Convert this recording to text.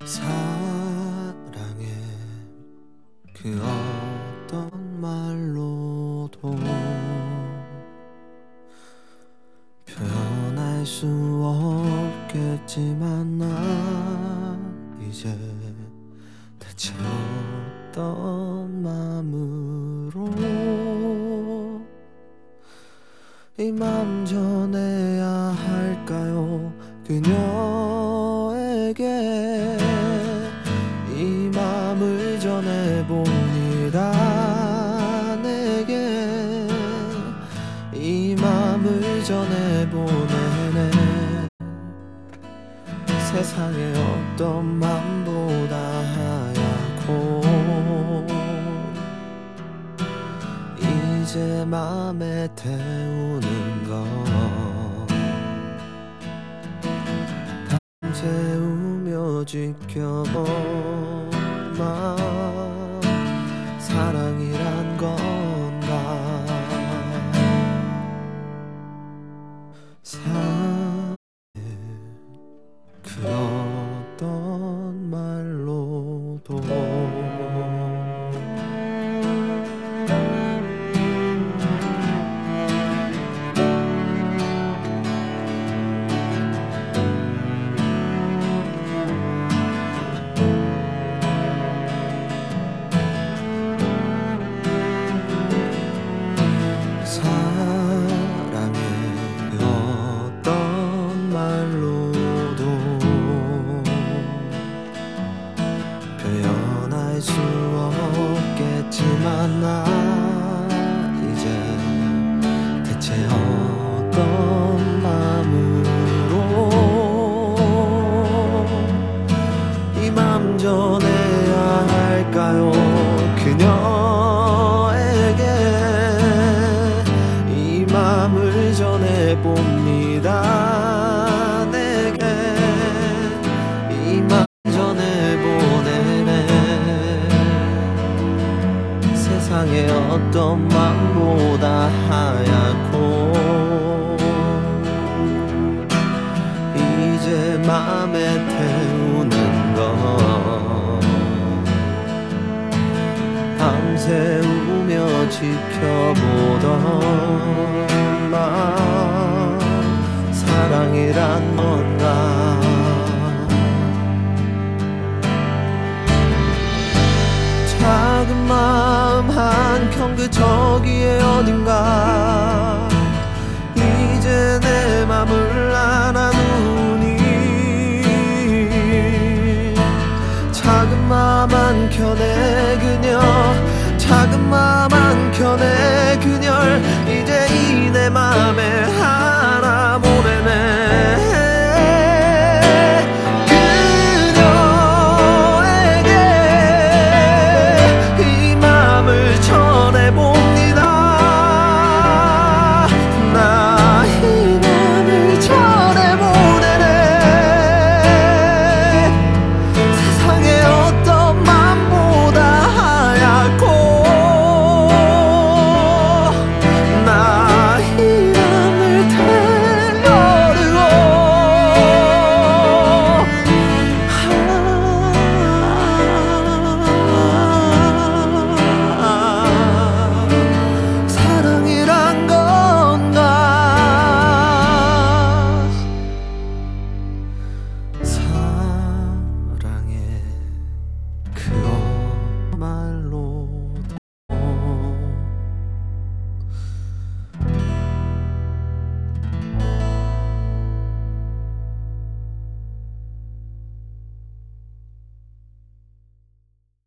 사랑해 그 어떤 말로도 표현할 수 없겠지만 나 이제 대체 어떤 마음으로 이 맘 전해야 할까요? 그녀에게 이 맘을 전해봅니다. 내게 이 맘을 전해보내네. 세상에 어떤 맘보다 하얗고 이제 맘에 태우는 것 밤새우며 지켜본 맘 사랑이란 건가. 사랑해 그 어떤 말로도 사랑해 어떤 말로도 표현할 수 없겠지만 나 이제 대체 어떤 마음으로 이 맘 전해야 할까요? 그녀에게 이 맘을 전해봅니다. 내게 이 맘 전해보내네. 세상에 어떤 맘보다 하얗고 이제 맘에 태우는 것 밤새우며 지켜보던 맘 사랑이란 뭔가. 작은 마음 한켠 그 저기에 어딘가 이제 내 맘을 알아두니 작은 마음 한켠에 그녀 작은 마음 한켠에 그녀를 이제 이 내 맘에